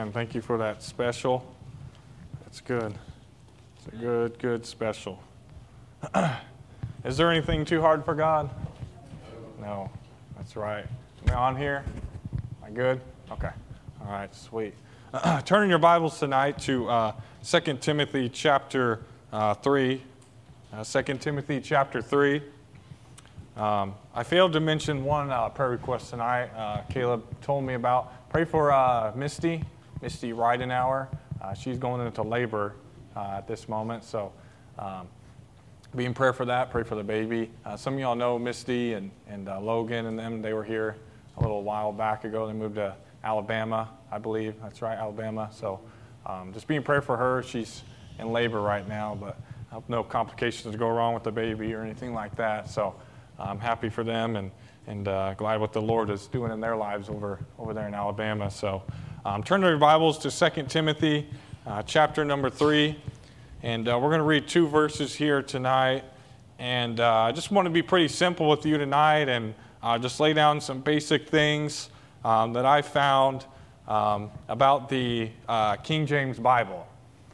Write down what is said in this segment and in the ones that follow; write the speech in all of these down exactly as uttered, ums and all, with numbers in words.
Amen. Thank you for that special. That's good. It's a good, good special. Is there anything too hard for God? No. That's right. Am I on here? Am I good? Okay. All right, sweet. Uh, turn in your Bibles tonight to uh, Second Timothy chapter uh, three. Uh, Second Timothy chapter three. Um, I failed to mention one uh, prayer request tonight. Uh, Caleb told me about. Pray for uh, Misty, Misty Ridenauer. Uh, she's going into labor uh, at this moment, so um, be in prayer for that. Pray for the baby. Uh, some of y'all know Misty and, and uh, Logan and them. They were here a little while back ago. They moved to Alabama, I believe. That's right, Alabama. So um, just be in prayer for her. She's in labor right now, but I hope no complications go wrong with the baby or anything like that. So I'm happy for them and, and uh, glad what the Lord is doing in their lives over, over there in Alabama. So um, turn your Bibles to Second Timothy uh, chapter number three. And uh, we're going to read two verses here tonight. And uh, I just want to be pretty simple with you tonight and uh, just lay down some basic things um, that I found um, about the uh, King James Bible.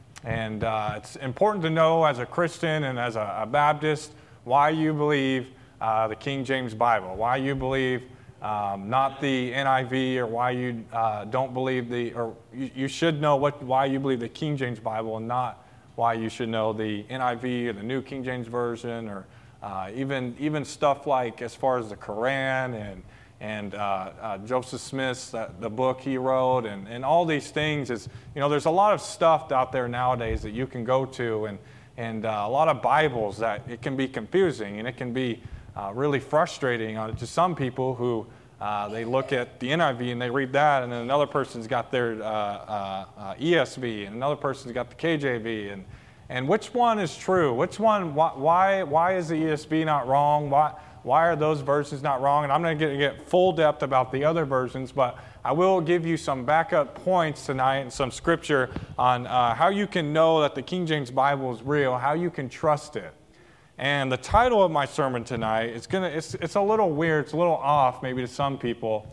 And uh, it's important to know as a Christian and as a, a Baptist why you believe uh, the King James Bible, why you believe um, not the N I V, or why you uh, don't believe the, or you, you should know what why you believe the King James Bible and not why you should know the N I V or the New King James Version, or uh, even even stuff like as far as the Quran and and uh, uh, Joseph Smith's uh, the book he wrote, and, and all these things. Is you know there's a lot of stuff out there nowadays that you can go to, and and uh, a lot of Bibles that it can be confusing and it can be uh, really frustrating uh, to some people who uh, they look at the N I V and they read that, and then another person's got their uh, uh, uh, E S V, and another person's got the K J V, and and which one is true? Which one? Why why is the E S V not wrong? Why why are those versions not wrong? And I'm going to get, get full depth about the other versions, but I will give you some backup points tonight and some scripture on uh, how you can know that the King James Bible is real, how you can trust it. And the title of my sermon tonight is gonna it's it's a little weird, it's a little off maybe to some people,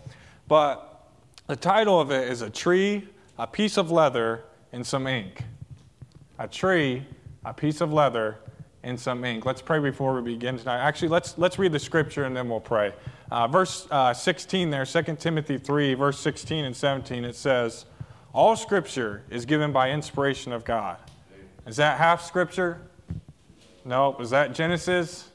but the title of it is A Tree, a Piece of Leather, and Some Ink. A tree, a piece of leather, and some ink. Let's pray before we begin tonight. Actually, let's let's read the scripture and then we'll pray. Uh, verse uh, sixteen there, Second Timothy three, verse sixteen and seventeen, it says, all scripture is given by inspiration of God. Is that half scripture? Nope. Is that Genesis?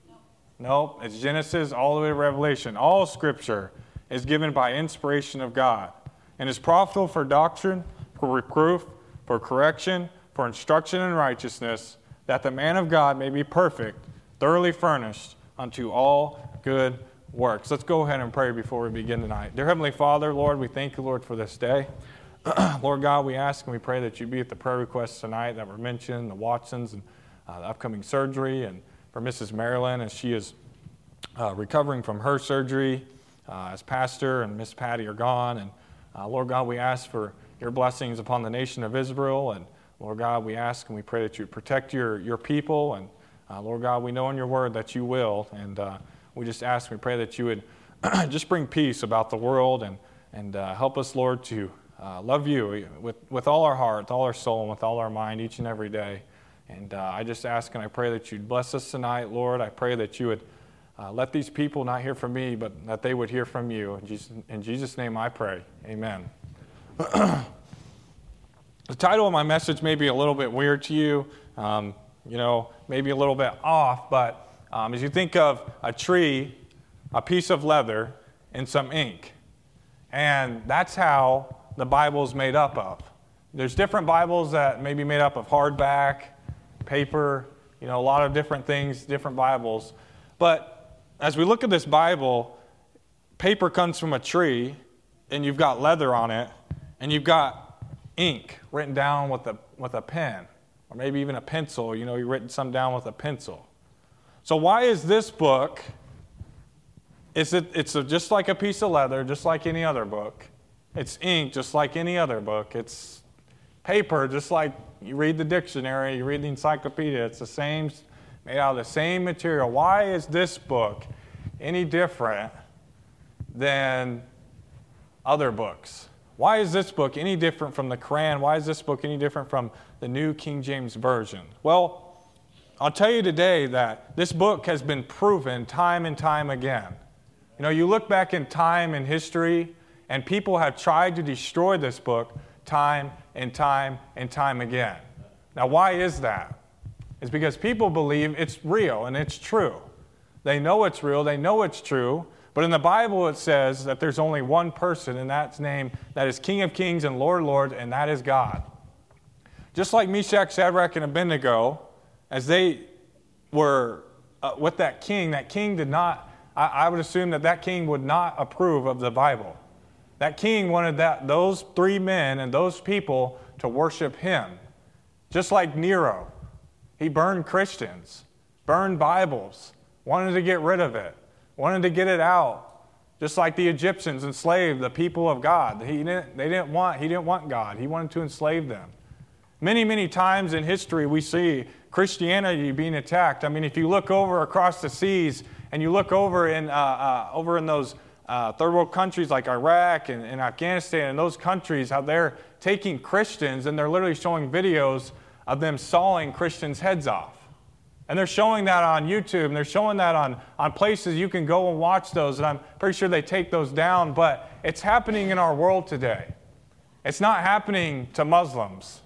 Nope. It's Genesis all the way to Revelation. All scripture is given by inspiration of God and is profitable for doctrine, for reproof, for correction, for instruction in righteousness, that the man of God may be perfect, thoroughly furnished unto all good works. Let's go ahead and pray before we begin tonight. Dear Heavenly Father, Lord, we thank you, Lord, for this day. Lord God, we ask and we pray that you be at the prayer requests tonight that were mentioned, the Watsons and uh, the upcoming surgery, and for Missus Marilyn as she is uh, recovering from her surgery, uh, as Pastor and Miss Patty are gone. And uh, Lord God, we ask for your blessings upon the nation of Israel. And Lord God, we ask and we pray that you protect your, your people. And uh, Lord God, we know in your word that you will. And uh, we just ask and we pray that you would just bring peace about the world and, and uh, help us, Lord, to uh, love you with, with all our heart, with all our soul, and with all our mind each and every day. And uh, I just ask and I pray that you'd bless us tonight, Lord. I pray that you would uh, let these people not hear from me, but that they would hear from you. In Jesus, in Jesus' name I pray. Amen. The title of my message may be a little bit weird to you, um, you know, maybe a little bit off, but um, as you think of a tree, a piece of leather, and some ink, and that's how the Bible is made up of. There's different Bibles that may be made up of hardback, paper, you know, a lot of different things, different Bibles. But as we look at this Bible, paper comes from a tree, and you've got leather on it, and you've got ink written down with a with a pen, or maybe even a pencil. You know, you've written some down with a pencil. So why is this book? Is it? It's a, just like a piece of leather, just like any other book. It's ink, just like any other book. It's paper, just like you read the dictionary, you read the encyclopedia. It's the same, made out of the same material. Why is this book any different than other books? Why is this book any different from the Quran? Why is this book any different from the New King James Version? Well, I'll tell you today that this book has been proven time and time again. You know, you look back in time and history, and people have tried to destroy this book time and time and time again. Now, why is that? It's because people believe it's real and it's true. They know it's real, they know it's true, but in the Bible it says that there's only one person, and that's name that is King of Kings and Lord of Lords, and that is God. Just like Meshach, Shadrach, and Abednego, as they were uh, with that king, that king did not, I, I would assume that that king would not approve of the Bible. That king wanted that those three men and those people to worship him. Just like Nero. He burned Christians, burned Bibles, wanted to get rid of it, wanted to get it out. Just like the Egyptians enslaved the people of God. He didn't, they didn't want, he didn't want God. He wanted to enslave them. Many, many times in history we see Christianity being attacked. I mean, if you look over across the seas and you look over in, uh, uh, over in those uh, third world countries like Iraq and, and Afghanistan and those countries, how they're taking Christians and they're literally showing videos of them sawing Christians' heads off. And they're showing that on YouTube, and they're showing that on, on places you can go and watch those, and I'm pretty sure they take those down, but it's happening in our world today. It's not happening to Muslims.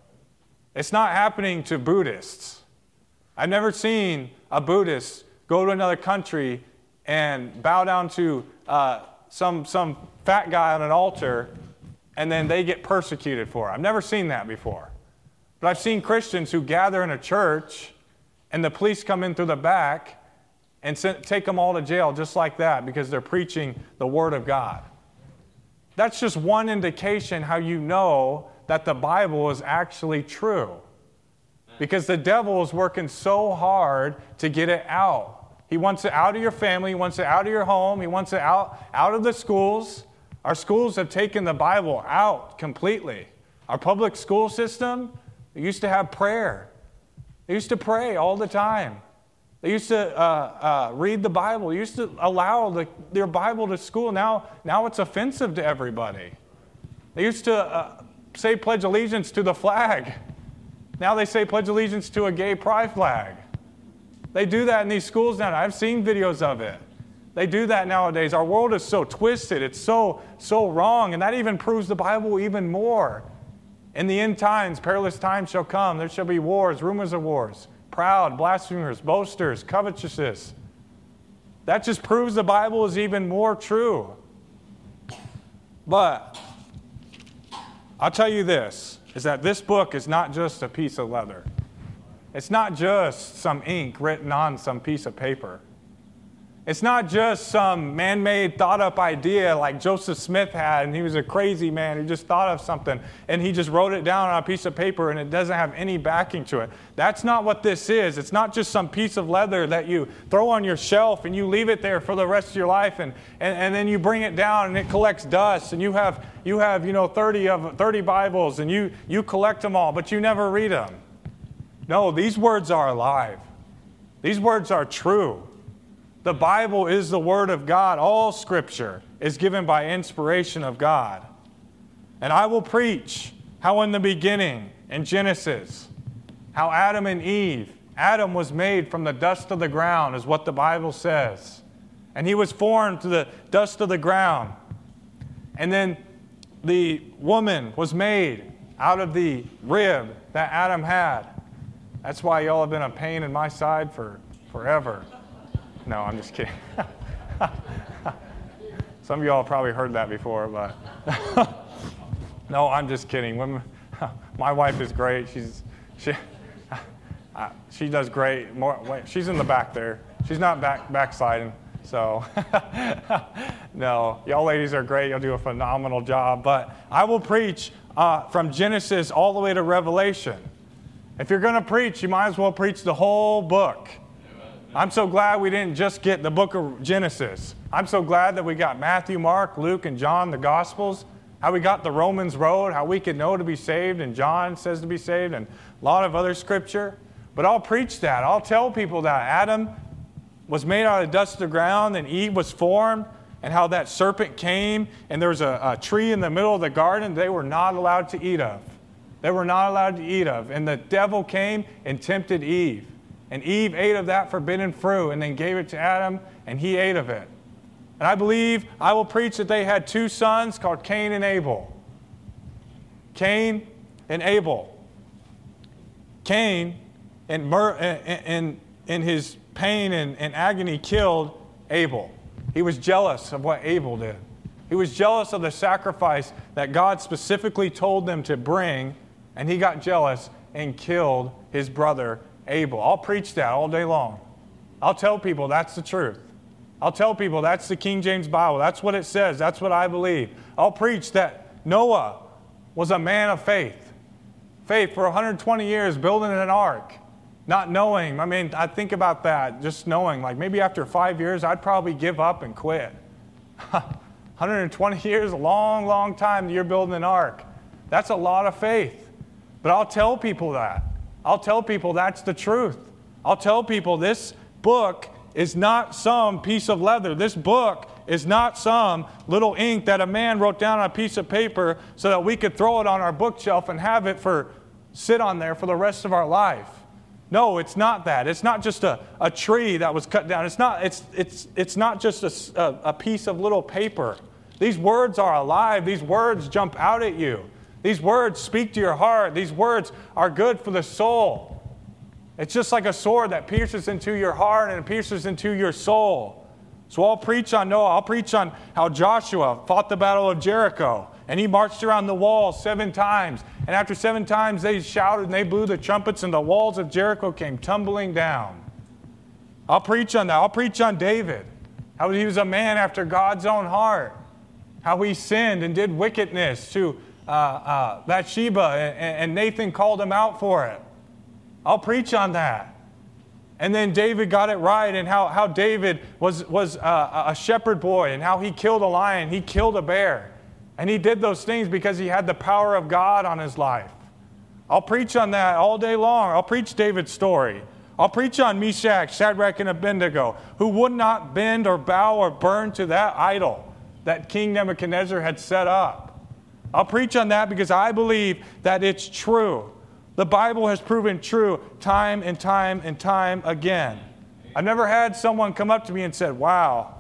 It's not happening to Buddhists. I've never seen a Buddhist go to another country and bow down to uh, some, some fat guy on an altar, and then they get persecuted for it. I've never seen that before. But I've seen Christians who gather in a church, and the police come in through the back and send, take them all to jail just like that because they're preaching the Word of God. That's just one indication how you know that the Bible is actually true. Because the devil is working so hard to get it out. He wants it out of your family. He wants it out of your home. He wants it out, out of the schools. Our schools have taken the Bible out completely. Our public school system, they used to have prayer. They used to pray all the time. They used to uh, uh, read the Bible. They used to allow the, their Bible to school. Now, now it's offensive to everybody. They used to uh, say pledge allegiance to the flag. Now they say pledge allegiance to a gay pride flag. They do that in these schools now. I've seen videos of it. They do that nowadays. Our world is so twisted. It's so, so wrong. And that even proves the Bible even more. In the end times, perilous times shall come. There shall be wars, rumors of wars, proud, blasphemers, boasters, covetousness. That just proves the Bible is even more true. But I'll tell you this, is that this book is not just a piece of leather. It's not just some ink written on some piece of paper. It's not just some man-made, thought-up idea like Joseph Smith had, and he was a crazy man who just thought of something, and he just wrote it down on a piece of paper, and it doesn't have any backing to it. That's not what this is. It's not just some piece of leather that you throw on your shelf, and you leave it there for the rest of your life, and, and, and then you bring it down, and it collects dust, and you have, you have you know, thirty, of, thirty Bibles, and you, you collect them all, but you never read them. No, these words are alive. These words are true. The Bible is the Word of God. All Scripture is given by inspiration of God. And I will preach how in the beginning, in Genesis, how Adam and Eve, Adam was made from the dust of the ground, is what the Bible says. And he was formed to the dust of the ground. And then the woman was made out of the rib that Adam had. That's why y'all have been a pain in my side for forever. No, I'm just kidding. Some of y'all probably heard that before, but no, I'm just kidding. Women, my wife is great. She's she uh, she does great. More, wait, she's in the back there. She's not back backsliding. So no, y'all ladies are great. Y'all do a phenomenal job. But I will preach uh, from Genesis all the way to Revelation. If you're going to preach, you might as well preach the whole book. I'm so glad we didn't just get the book of Genesis. I'm so glad that we got Matthew, Mark, Luke, and John, the Gospels. How we got the Romans road, how we could know to be saved, and John says to be saved, and a lot of other scripture. But I'll preach that. I'll tell people that Adam was made out of the dust of the ground, and Eve was formed and how that serpent came and there was a, a tree in the middle of the garden they were not allowed to eat of. They were not allowed to eat of. And the devil came and tempted Eve. And Eve ate of that forbidden fruit and then gave it to Adam, and he ate of it. And I believe, I will preach that they had two sons called Cain and Abel. Cain and Abel. Cain, in, mur- in, in his pain and, and agony, killed Abel. He was jealous of what Abel did. He was jealous of the sacrifice that God specifically told them to bring, and he got jealous and killed his brother Abel. I'll preach that all day long. I'll tell people that's the truth. I'll tell people that's the King James Bible. That's what it says. That's what I believe. I'll preach that Noah was a man of faith. Faith for one hundred twenty years building an ark. Not knowing. I mean, I think about that. Just knowing. Like maybe after five years, I'd probably give up and quit. one hundred twenty years, a long, long time that you're building an ark. That's a lot of faith. But I'll tell people that. I'll tell people that's the truth. I'll tell people this book is not some piece of leather. This book is not some little ink that a man wrote down on a piece of paper so that we could throw it on our bookshelf and have it for sit on there for the rest of our life. No, it's not that. It's not just a, a tree that was cut down. It's not, it's, it's, it's not just a, a, a piece of little paper. These words are alive. These words jump out at you. These words speak to your heart. These words are good for the soul. It's just like a sword that pierces into your heart and it pierces into your soul. So I'll preach on Noah. I'll preach on how Joshua fought the battle of Jericho. And he marched around the wall seven times. And after seven times, they shouted and they blew the trumpets and the walls of Jericho came tumbling down. I'll preach on that. I'll preach on David. How he was a man after God's own heart. How he sinned and did wickedness to uh, uh, Bathsheba. And, and Nathan called him out for it. I'll preach on that. And then David got it right, and how, how David was, was a, a shepherd boy, and how he killed a lion, he killed a bear. And he did those things because he had the power of God on his life. I'll preach on that all day long. I'll preach David's story. I'll preach on Meshach, Shadrach, and Abednego, who would not bend or bow or burn to that idol that King Nebuchadnezzar had set up. I'll preach on that because I believe that it's true. The Bible has proven true time and time and time again. I've never had someone come up to me and said, wow,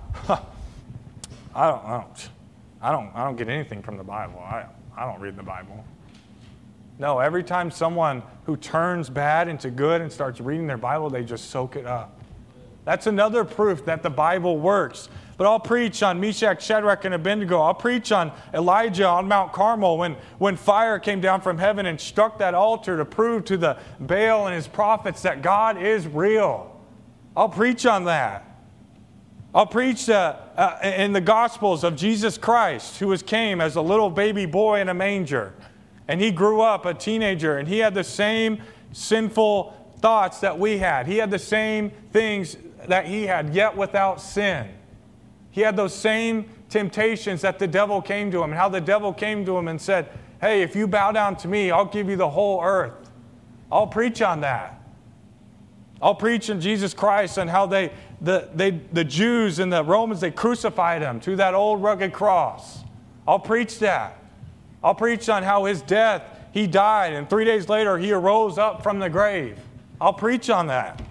I don't, I don't, I don't, I don't get anything from the Bible. I, I don't read the Bible. No, every time someone who turns bad into good and starts reading their Bible, they just soak it up. That's another proof that the Bible works. But I'll preach on Meshach, Shadrach, and Abednego. I'll preach on Elijah on Mount Carmel when, when fire came down from heaven and struck that altar to prove to the Baal and his prophets that God is real. I'll preach on that. I'll preach uh, uh, in the Gospels of Jesus Christ, who was came as a little baby boy in a manger. And he grew up a teenager, and he had the same sinful thoughts that we had. He had the same things that he had, yet without sin. He had those same temptations that the devil came to him, and how the devil came to him and said, hey, if you bow down to me, I'll give you the whole earth. I'll preach on that. I'll preach on Jesus Christ and how they, the, they, the Jews and the Romans, they crucified him to that old rugged cross. I'll preach that. I'll preach on how his death, he died, and three days later he arose up from the grave. I'll preach on that.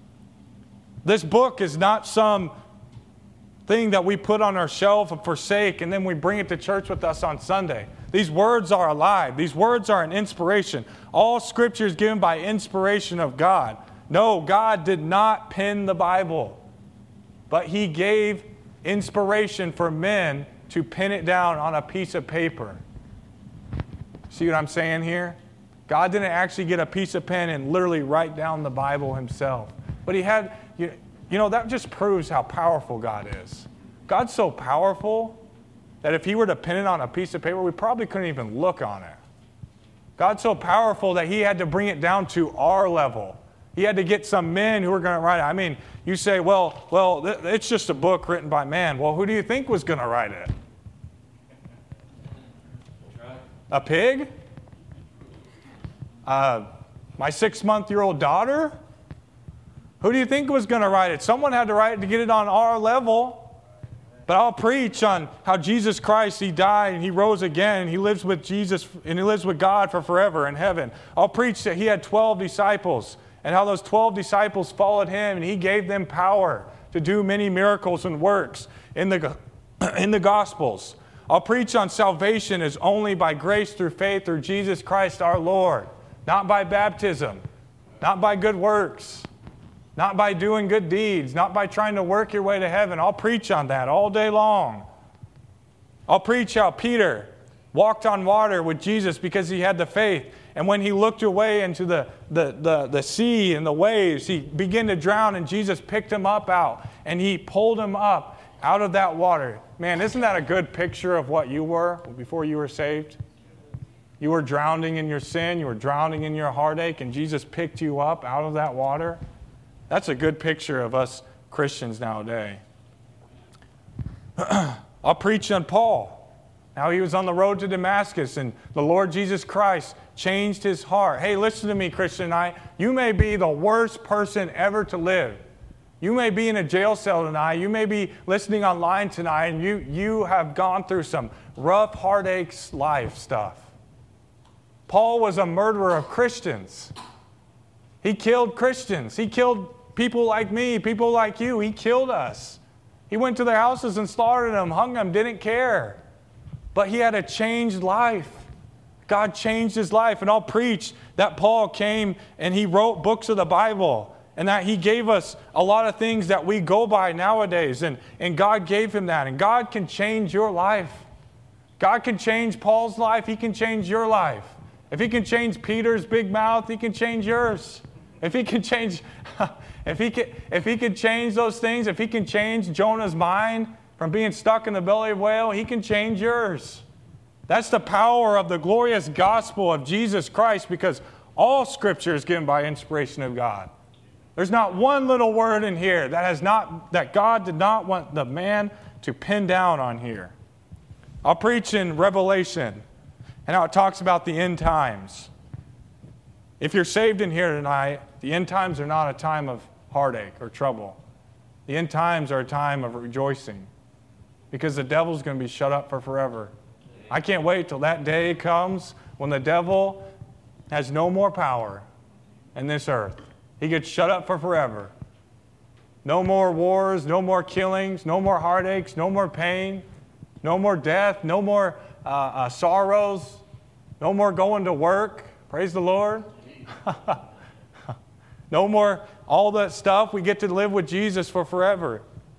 This book is not some thing that we put on our shelf and forsake, and then we bring it to church with us on Sunday. These words are alive. These words are an inspiration. All Scripture is given by inspiration of God. No, God did not pen the Bible, but He gave inspiration for men to pen it down on a piece of paper. See what I'm saying here? God didn't actually get a piece of pen and literally write down the Bible Himself. But He had... You, You know, that just proves how powerful God is. God's so powerful that if He were to pen it on a piece of paper, we probably couldn't even look on it. God's so powerful that He had to bring it down to our level. He had to get some men who were going to write it. I mean, you say, well, well, it's just a book written by man. Well, who do you think was going to write it? A pig? Uh, my six-month-year-old daughter? Who do you think was going to write it? Someone had to write it to get it on our level. But I'll preach on how Jesus Christ, He died and He rose again and He lives with Jesus and He lives with God for forever in heaven. I'll preach that He had twelve disciples and how those twelve disciples followed Him and He gave them power to do many miracles and works in the, in the Gospels. I'll preach on salvation is only by grace through faith through Jesus Christ our Lord, not by baptism, not by good works, not by doing good deeds, not by trying to work your way to heaven. I'll preach on that all day long. I'll preach how Peter walked on water with Jesus because he had the faith. And when he looked away into the, the, the, the sea and the waves, he began to drown and Jesus picked him up out and He pulled him up out of that water. Man, isn't that a good picture of what you were before you were saved? You were drowning in your sin, you were drowning in your heartache, and Jesus picked you up out of that water. That's a good picture of us Christians nowadays. I'll preach on Paul. Now he was on the road to Damascus, and the Lord Jesus Christ changed his heart. Hey, listen to me, Christian tonight. You may be the worst person ever to live. You may be in a jail cell tonight. You may be listening online tonight, and you, you have gone through some rough heartaches life stuff. Paul was a murderer of Christians. He killed Christians. He killed people like me, people like you. He killed us. He went to their houses and slaughtered them, hung them, didn't care. But he had a changed life. God changed his life. And I'll preach that Paul came and he wrote books of the Bible and that he gave us a lot of things that we go by nowadays. And, and God gave him that. And God can change your life. God can change Paul's life. He can change your life. If He can change Peter's big mouth, He can change yours. If He can change, if he can, if He can change those things, if He can change Jonah's mind from being stuck in the belly of a whale, He can change yours. That's the power of the glorious gospel of Jesus Christ, because all Scripture is given by inspiration of God. There's not one little word in here that has not that God did not want the man to pin down on here. I'll preach in Revelation and how it talks about the end times. If you're saved in here tonight, the end times are not a time of heartache or trouble. The end times are a time of rejoicing, because the devil's going to be shut up for forever. I can't wait till that day comes when the devil has no more power in this earth. He gets shut up for forever. No more wars, no more killings, no more heartaches, no more pain, no more death, no more uh, uh, sorrows, no more going to work. Praise the Lord. No more all that stuff. We get to live with Jesus for forever.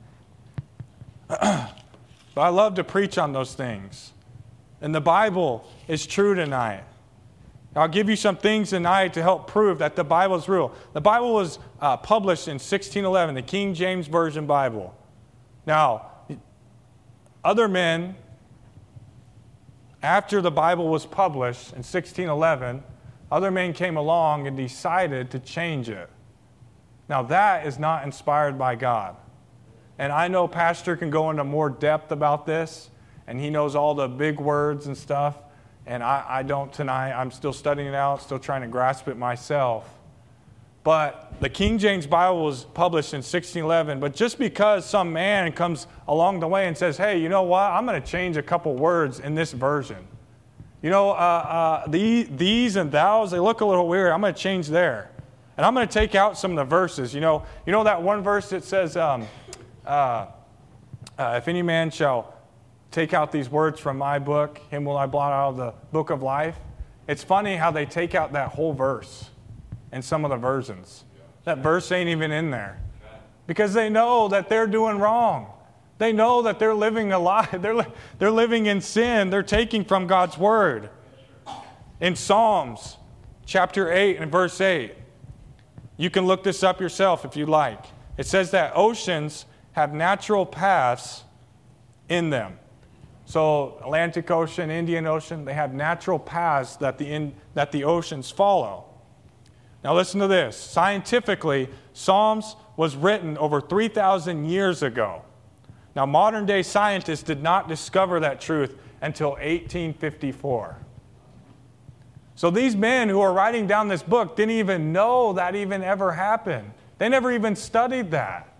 But I love to preach on those things. And the Bible is true tonight. I'll give you some things tonight to help prove that the Bible is real. The Bible was uh, published in sixteen eleven, the King James Version Bible. Now, other men, after the Bible was published in sixteen eleven, other men came along and decided to change it. Now, that is not inspired by God. And I know Pastor can go into more depth about this, and he knows all the big words and stuff. And I, I don't tonight. I'm still studying it out, still trying to grasp it myself. But the King James Bible was published in sixteen eleven. But just because some man comes along the way and says, hey, you know what? I'm going to change a couple words in this version. You know, uh, uh, the, these and thous, they look a little weird. I'm going to change there. And I'm going to take out some of the verses. You know, you know that one verse that says, um, uh, uh, if any man shall take out these words from my book, him will I blot out of the book of life. It's funny how they take out that whole verse in some of the versions. That verse ain't even in there. Because they know that they're doing wrong. They know that they're living a lie. They're, li- they're living in sin. They're taking from God's word. In Psalms chapter eight and verse eight, you can look this up yourself if you like. It says that oceans have natural paths in them. So Atlantic Ocean, Indian Ocean, they have natural paths that the, in, that the oceans follow. Now listen to this. Scientifically, Psalms was written over three thousand years ago. Now modern day scientists did not discover that truth until eighteen fifty-four. So these men who are writing down this book didn't even know that even ever happened. They never even studied that.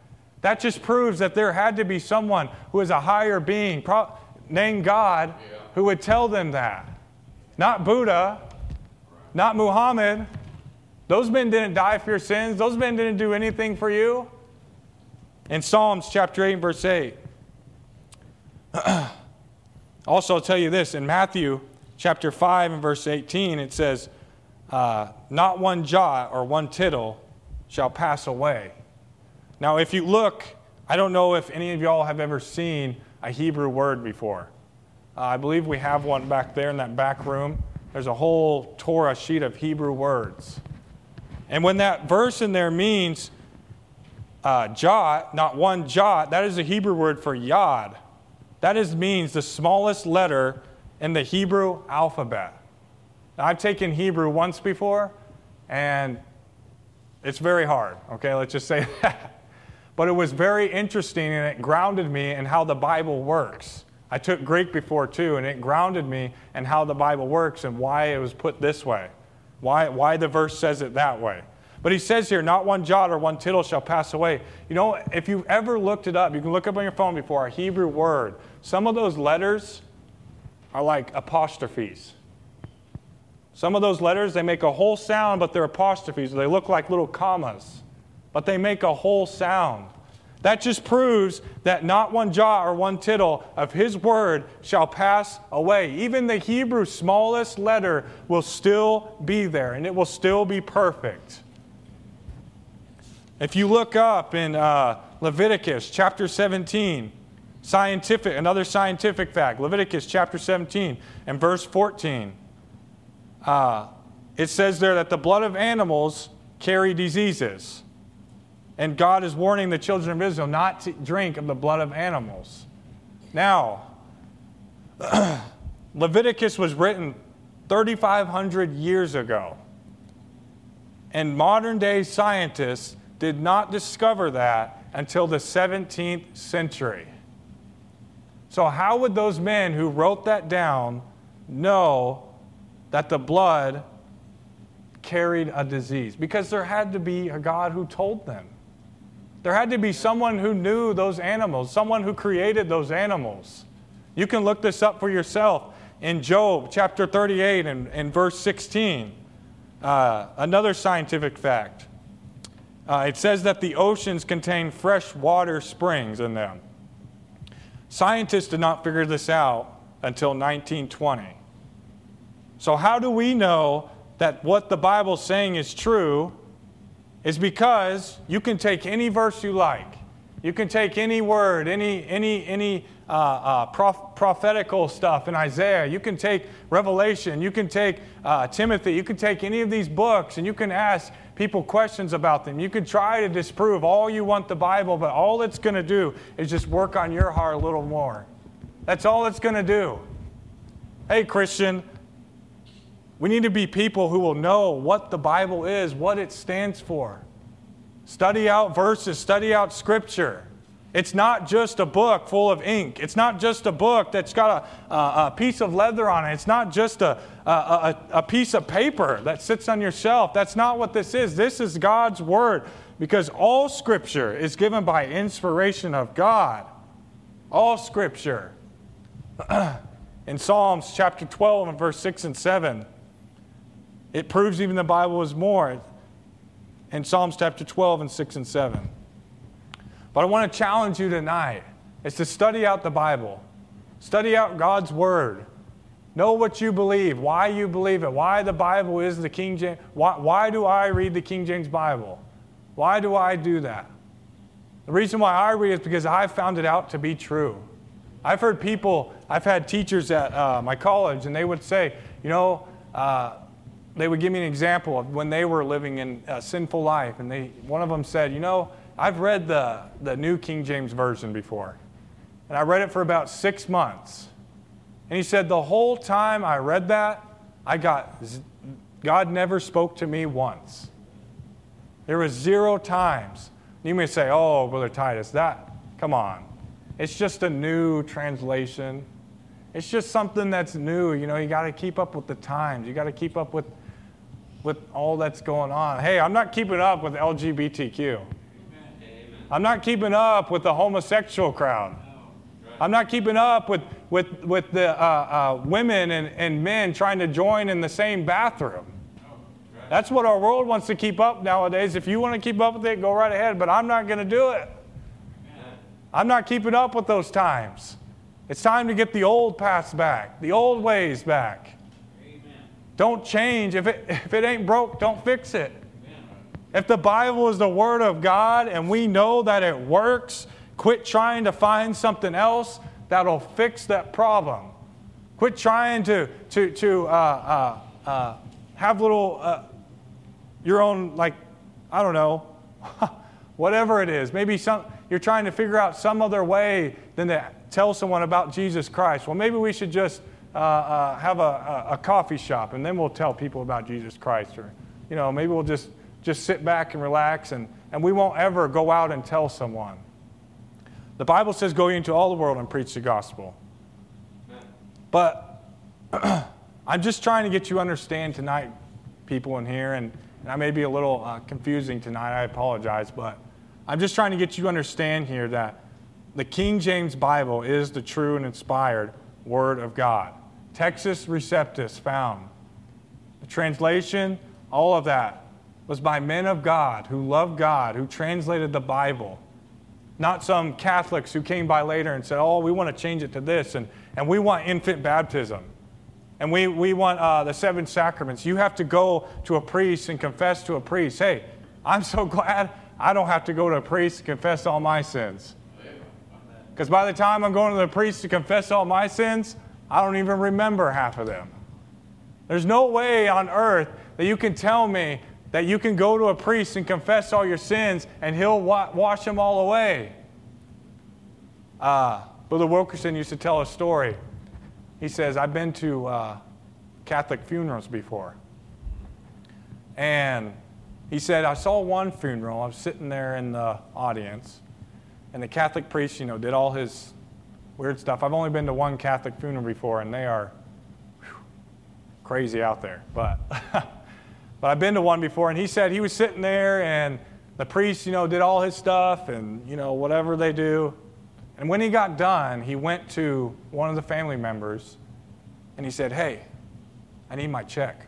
That just proves that there had to be someone who is a higher being, pro- named God, yeah. who would tell them that. Not Buddha, not Muhammad. Those men didn't die for your sins. Those men didn't do anything for you. In Psalms chapter eight, verse eight. Also, I'll tell you this. In Matthew chapter five and verse eighteen, it says, uh, not one jot or one tittle shall pass away. Now, if you look, I don't know if any of y'all have ever seen a Hebrew word before. Uh, I believe we have one back there in that back room. There's a whole Torah sheet of Hebrew words. And when that verse in there means uh, jot, not one jot, that is a Hebrew word for yod. That is means the smallest letter in the Hebrew alphabet. Now, I've taken Hebrew once before, and it's very hard. Okay, let's just say that. But it was very interesting, and it grounded me in how the Bible works. I took Greek before too, and it grounded me in how the Bible works and why it was put this way, why, why the verse says it that way. But he says here, not one jot or one tittle shall pass away. You know, if you've ever looked it up, you can look up on your phone before, a Hebrew word. Some of those letters are like apostrophes. Some of those letters, they make a whole sound, but they're apostrophes. They look like little commas, but they make a whole sound. That just proves that not one jot or one tittle of his word shall pass away. Even the Hebrew smallest letter will still be there, and it will still be perfect. If you look up in uh, Leviticus chapter seventeen, scientific, another scientific fact, Leviticus chapter seventeen and verse fourteen, uh, it says there that the blood of animals carry diseases. And God is warning the children of Israel not to drink of the blood of animals. Now, Leviticus was written thirty-five hundred years ago. And modern day scientists did not discover that until the seventeenth century. So how would those men who wrote that down know that the blood carried a disease? Because there had to be a God who told them. There had to be someone who knew those animals, someone who created those animals. You can look this up for yourself in Job chapter thirty-eight and, and verse sixteen. Uh, another scientific fact. Uh, it says that the oceans contain fresh water springs in them. Scientists did not figure this out until nineteen twenty. So how do we know that what the Bible's saying is true? Is because you can take any verse you like. You can take any word, any any any uh, uh, prof- prophetical stuff in Isaiah. You can take Revelation. You can take uh, Timothy. You can take any of these books, and you can ask people questions about them. You can try to disprove all you want the Bible, but all it's going to do is just work on your heart a little more. That's all it's going to do. Hey, Christian, we need to be people who will know what the Bible is, what it stands for. Study out verses, study out Scripture. It's not just a book full of ink. It's not just a book that's got a, a, a piece of leather on it. It's not just a, a, a, a piece of paper that sits on your shelf. That's not what this is. This is God's Word, because all Scripture is given by inspiration of God. All Scripture. In Psalms chapter twelve and verse six and seven, it proves even the Bible is more. In Psalms chapter twelve and six and seven. But I want to challenge you tonight is to study out the Bible. Study out God's Word. Know what you believe, why you believe it, why the Bible is the King James. Why, why do I read the King James Bible? Why do I do that? The reason why I read it is because I found it out to be true. I've heard people, I've had teachers at uh, my college, and they would say, you know, uh, they would give me an example of when they were living in a sinful life. And they, one of them said, you know, I've read the, the New King James Version before. And I read it for about six months. And he said, the whole time I read that, I got, God never spoke to me once. There was zero times. You may say, oh, Brother Titus, that, come on. It's just a new translation. It's just something that's new. You know, you got to keep up with the times. You got to keep up with with all that's going on. Hey, I'm not keeping up with L G B T Q. Amen. I'm not keeping up with the homosexual crowd. I'm not keeping up with, with, with the uh, uh, women and, and men trying to join in the same bathroom. That's what our world wants to keep up nowadays. If you want to keep up with it, go right ahead. But I'm not going to do it. I'm not keeping up with those times. It's time to get the old paths back, the old ways back. Amen. Don't change. If it, if it ain't broke, don't fix it. Amen. If the Bible is the Word of God and we know that it works, quit trying to find something else that'll fix that problem. Quit trying to, to, to uh, uh, uh, have little, uh, your own, like, I don't know, whatever it is. Maybe some you're trying to figure out some other way than to tell someone about Jesus Christ. Well, maybe we should just uh, uh, have a, a, a coffee shop, and then we'll tell people about Jesus Christ. Or, you know, maybe we'll just, just sit back and relax, and, and we won't ever go out and tell someone. The Bible says go into all the world and preach the gospel. But I'm just trying to get you to understand tonight, people in here, and, and I may be a little uh, confusing tonight. I apologize, but I'm just trying to get you to understand here that the King James Bible is the true and inspired Word of God. Textus Receptus found. The translation, all of that, was by men of God who loved God, who translated the Bible. Not some Catholics who came by later and said, oh, we want to change it to this, and, and we want infant baptism. And we, we want uh, the seven sacraments. You have to go to a priest and confess to a priest. Hey, I'm so glad I don't have to go to a priest to confess all my sins. Because by the time I'm going to the priest to confess all my sins, I don't even remember half of them. There's no way on earth that you can tell me that you can go to a priest and confess all your sins and he'll wa- wash them all away. Uh, Brother Wilkerson used to tell a story. He says, I've been to uh, Catholic funerals before. And he said, I saw one funeral. I was sitting there in the audience. And the Catholic priest, you know, did all his weird stuff. I've only been to one Catholic funeral before, and they are whew, crazy out there. But but I've been to one before, and he said he was sitting there, and the priest, you know, did all his stuff, and, you know, whatever they do. And when he got done, he went to one of the family members, and he said, hey, I need my check.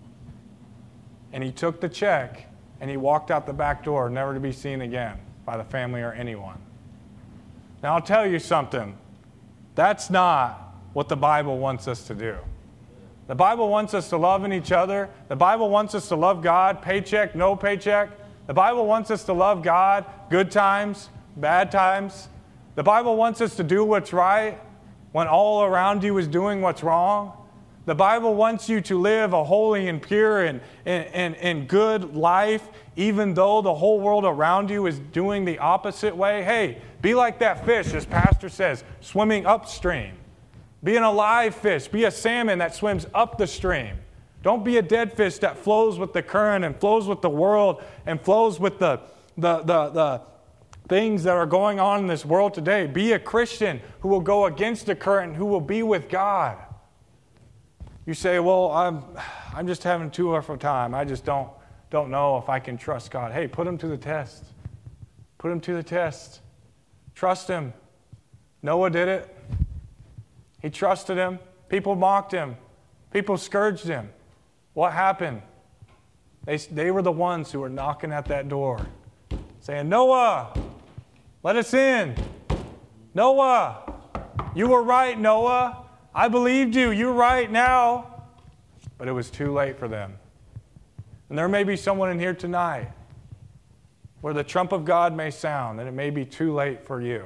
And he took the check, and he walked out the back door, never to be seen again by the family or anyone. Now, I'll tell you something. That's not what the Bible wants us to do. The Bible wants us to love each other. The Bible wants us to love God, paycheck, no paycheck. The Bible wants us to love God, good times, bad times. The Bible wants us to do what's right when all around you is doing what's wrong. The Bible wants you to live a holy and pure and, and, and, and good life, even though the whole world around you is doing the opposite way. Hey, be like that fish, as Pastor says, swimming upstream. Be an alive fish. Be a salmon that swims up the stream. Don't be a dead fish that flows with the current and flows with the world and flows with the, the, the, the things that are going on in this world today. Be a Christian who will go against the current, who will be with God. You say, well, I'm I'm just having too rough a time. I just don't, don't know if I can trust God. Hey, put him to the test. Put him to the test. Trust him. Noah did it. He trusted him. People mocked him. People scourged him. What happened? They, they were the ones who were knocking at that door, saying, Noah, let us in. Noah, you were right, Noah. I believed you. You're right now. But it was too late for them. And there may be someone in here tonight where the trump of God may sound, and it may be too late for you.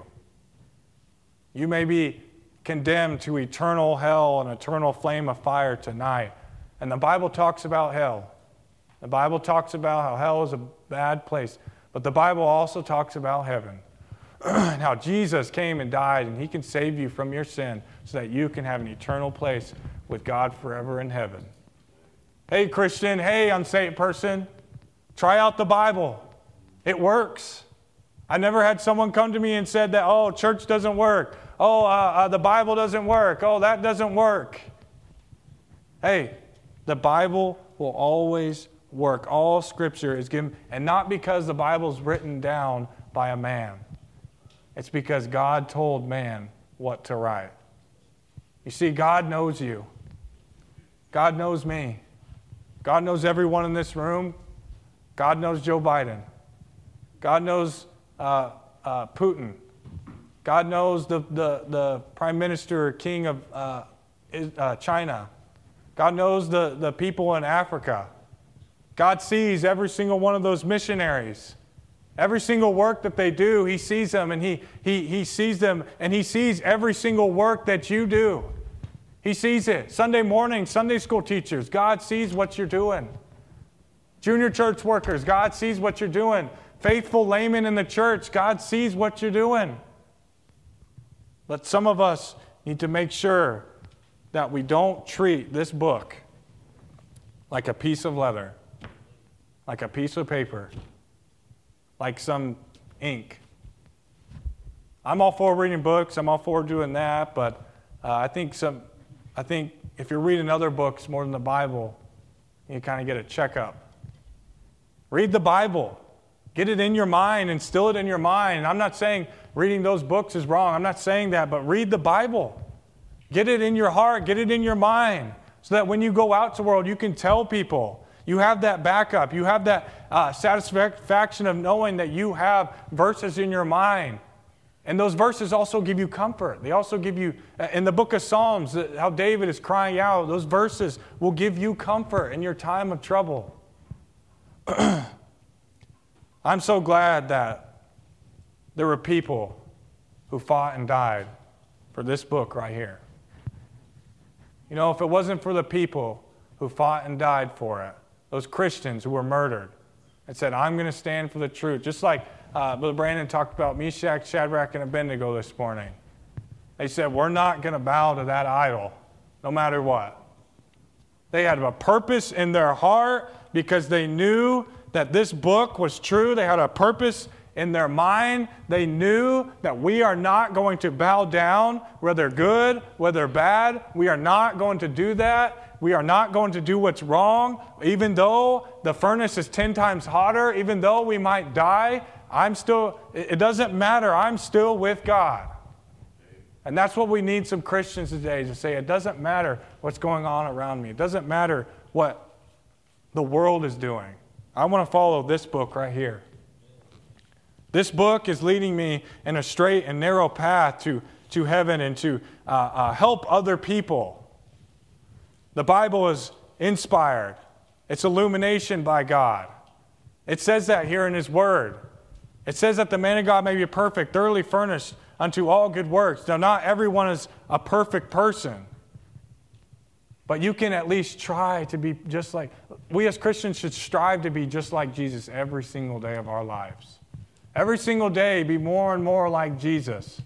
You may be condemned to eternal hell and eternal flame of fire tonight. And the Bible talks about hell. The Bible talks about how hell is a bad place. But the Bible also talks about heaven. And how Jesus came and died, and he can save you from your sin so that you can have an eternal place with God forever in heaven. Hey, Christian. Hey, unsaved person. Try out the Bible. It works. I never had someone come to me and said that, oh, church doesn't work. Oh, uh, uh, the Bible doesn't work. Oh, that doesn't work. Hey, the Bible will always work. All Scripture is given, and not because the Bible's written down by a man. It's because God told man what to write. You see, God knows you. God knows me. God knows everyone in this room. God knows Joe Biden. God knows uh, uh, Putin. God knows the, the, the prime minister or king of uh, uh, China. God knows the, the people in Africa. God sees every single one of those missionaries. Every single work that they do, He sees them, and he, he, he sees them, and He sees every single work that you do. He sees it. Sunday morning, Sunday school teachers, God sees what you're doing. Junior church workers, God sees what you're doing. Faithful laymen in the church, God sees what you're doing. But some of us need to make sure that we don't treat this book like a piece of leather, like a piece of paper, like some ink. I'm all for reading books. I'm all for doing that. But uh, I think some, I think if you're reading other books more than the Bible, you kind of get a checkup. Read the Bible. Get it in your mind, instill it in your mind. And I'm not saying reading those books is wrong. I'm not saying that. But read the Bible. Get it in your heart. Get it in your mind. So that when you go out to the world, you can tell people. You have that backup. You have that uh, satisfaction of knowing that you have verses in your mind. And those verses also give you comfort. They also give you, in the book of Psalms, how David is crying out, those verses will give you comfort in your time of trouble. I'm so glad that there were people who fought and died for this book right here. You know, if it wasn't for the people who fought and died for it, those Christians who were murdered and said, I'm going to stand for the truth. Just like uh, Brother Brandon talked about Meshach, Shadrach, and Abednego this morning. They said, we're not going to bow to that idol, no matter what. They had a purpose in their heart because they knew that this book was true. They had a purpose in their mind. They knew that we are not going to bow down, whether good, whether bad. We are not going to do that. We are not going to do what's wrong. Even though the furnace is ten times hotter, even though we might die, I'm still, it doesn't matter. I'm still with God. And that's what we need some Christians today to say. It doesn't matter what's going on around me. It doesn't matter what the world is doing. I want to follow this book right here. This book is leading me in a straight and narrow path to, to heaven and to uh, uh, help other people. The Bible is inspired. It's illumination by God. It says that here in His Word. It says that the man of God may be perfect, thoroughly furnished unto all good works. Now, not everyone is a perfect person. But you can at least try to be just like, we as Christians should strive to be just like Jesus every single day of our lives. Every single day, be more and more like Jesus.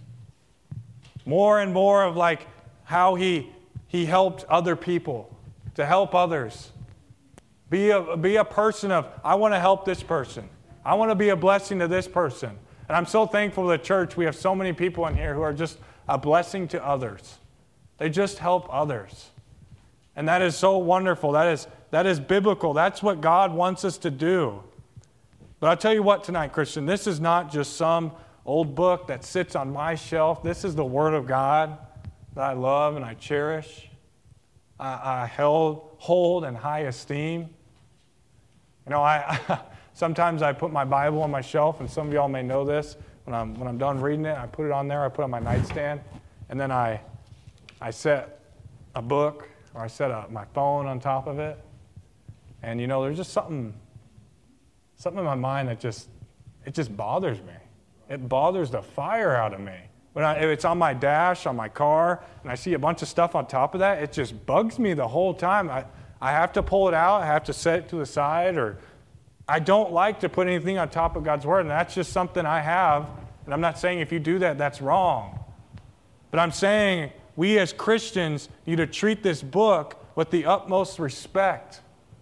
More and more of like how He He helped other people, to help others. Be a, be a person of, I want to help this person. I want to be a blessing to this person. And I'm so thankful to the church. We have so many people in here who are just a blessing to others. They just help others. And that is so wonderful. That is, that is biblical. That's what God wants us to do. But I'll tell you what tonight, Christian, this is not just some old book that sits on my shelf. This is the Word of God that I love and I cherish. I, I held, hold in high esteem. You know, I, I sometimes I put my Bible on my shelf, and some of y'all may know this. When I'm when I'm done reading it, I put it on there. I put it on my nightstand, and then I I set a book or I set a, my phone on top of it. And you know, there's just something something in my mind that just it just bothers me. It bothers the fire out of me. When I, if it's on my dash, on my car, and I see a bunch of stuff on top of that, it just bugs me the whole time. I, I have to pull it out. I have to set it to the side. Or I don't like to put anything on top of God's Word, and that's just something I have. And I'm not saying if you do that, that's wrong. But I'm saying we as Christians need to treat this book with the utmost respect.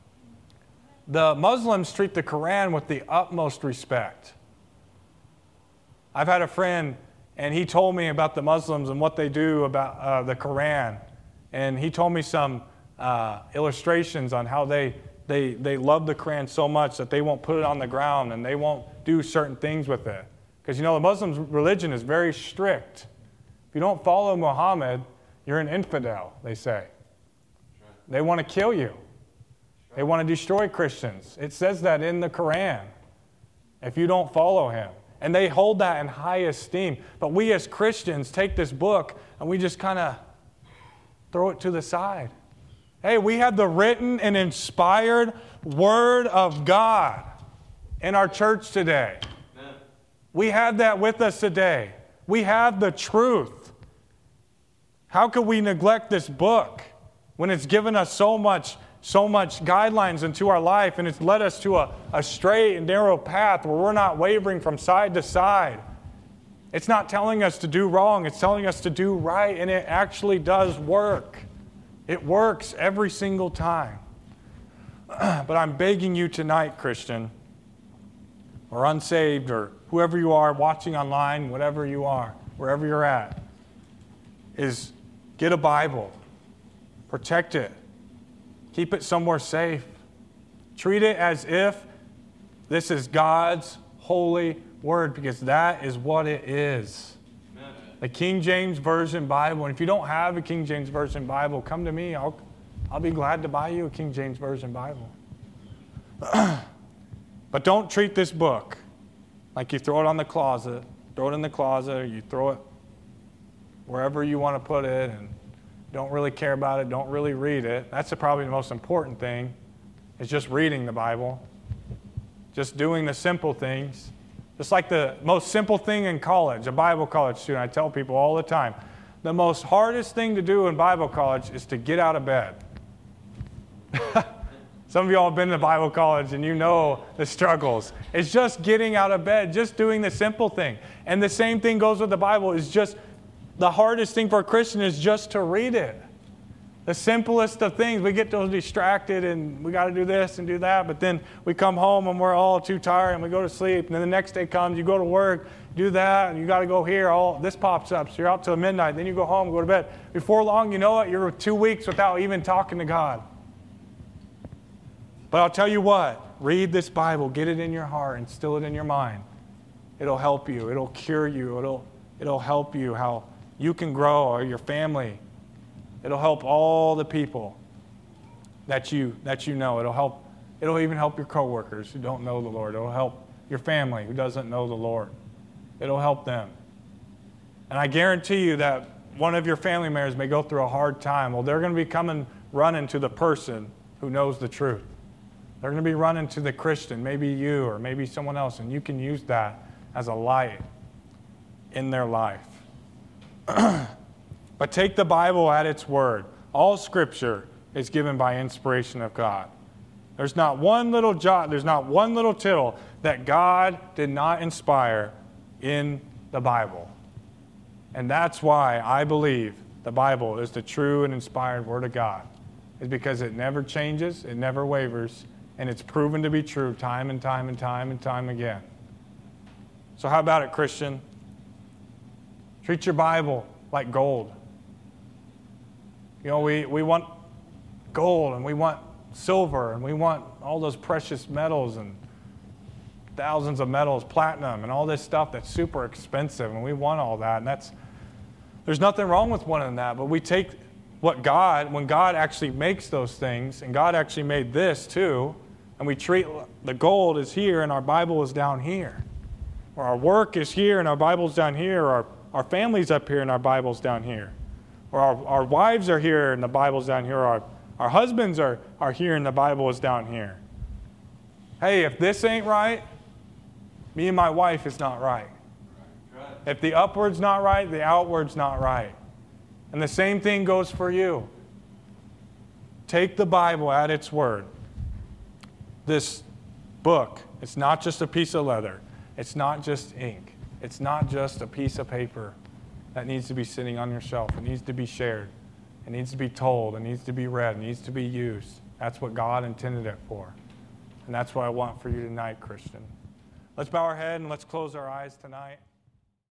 The Muslims treat the Quran with the utmost respect. I've had a friend, and he told me about the Muslims and what they do about uh, the Quran. And he told me some uh, illustrations on how they, they, they love the Quran so much that they won't put it on the ground and they won't do certain things with it Because, you know, the Muslim religion is very strict. If you don't follow Muhammad, you're an infidel, they say. They want to kill you. They want to destroy Christians. It says that in the Quran, if you don't follow him. And they hold that in high esteem. But we as Christians take this book and we just kind of throw it to the side. Hey, we have the written and inspired Word of God in our church today. Amen. We have that with us today. We have the truth. How could we neglect this book when it's given us so much, so much guidelines into our life, and it's led us to a, a straight and narrow path where we're not wavering from side to side? It's not telling us to do wrong. It's telling us to do right, and it actually does work. It works every single time. But I'm begging you tonight, Christian, or unsaved, or whoever you are watching online, whatever you are, wherever you're at, is get a Bible. Protect it. Keep it somewhere safe. Treat it as if this is God's holy word, because that is what it is. Amen. The King James Version Bible. And if you don't have a King James Version Bible, come to me. I'll, I'll be glad to buy you a King James Version Bible. But don't treat this book like you throw it on the closet, throw it in the closet, or you throw it wherever you want to put it, and don't really care about it, don't really read it. That's probably the most important thing, is just reading the Bible. Just doing the simple things. Just like the most simple thing in college, a Bible college student, I tell people all the time, the most hardest thing to do in Bible college is to get out of bed. Some of you all have been to Bible college and you know the struggles. It's just getting out of bed, just doing the simple thing. And the same thing goes with the Bible. It's just the hardest thing for a Christian is just to read it. The simplest of things. We get so distracted and we got to do this and do that, but then we come home and we're all too tired and we go to sleep. And then the next day comes, you go to work, do that, and you got to go here. All this pops up, so you're out till midnight. Then you go home, go to bed. Before long, you know what? You're two weeks without even talking to God. But I'll tell you what, read this Bible, get it in your heart, instill it in your mind. It'll help you. It'll cure you. It'll, it'll help you how you can grow, or your family. It'll help all the people that you that you know. It'll help. It'll even help your coworkers who don't know the Lord. It'll help your family who doesn't know the Lord. It'll help them. And I guarantee you that one of your family members may go through a hard time. Well, they're going to be coming running to the person who knows the truth. They're going to be running to the Christian, maybe you or maybe someone else, and you can use that as a light in their life. But take the Bible at its word. All Scripture is given by inspiration of God. There's not one little jot, there's not one little tittle that God did not inspire in the Bible. And that's why I believe the Bible is the true and inspired Word of God. It's because it never changes, it never wavers, and it's proven to be true time and time and time and time again. So how about it, Christian? Treat your Bible like gold. You know, we, we want gold and we want silver and we want all those precious metals and thousands of metals, platinum and all this stuff that's super expensive, and we want all that. And that's there's nothing wrong with wanting that, but we take what God, when God actually makes those things, and God actually made this too, and we treat the gold is here and our Bible is down here. Or our work is here and our Bible's down here, or our, our family's up here and our Bible's down here. Or our, our wives are here and the Bible's down here, or our, our husbands are, are here and the Bible is down here. Hey, if this ain't right, me and my wife is not right. If the upward's not right, the outward's not right. And the same thing goes for you. Take the Bible at its word. This book, it's not just a piece of leather. It's not just ink. It's not just a piece of paper that needs to be sitting on your shelf. It needs to be shared. It needs to be told. It needs to be read. It needs to be used. That's what God intended it for. And that's what I want for you tonight, Christian. Let's bow our head and let's close our eyes tonight.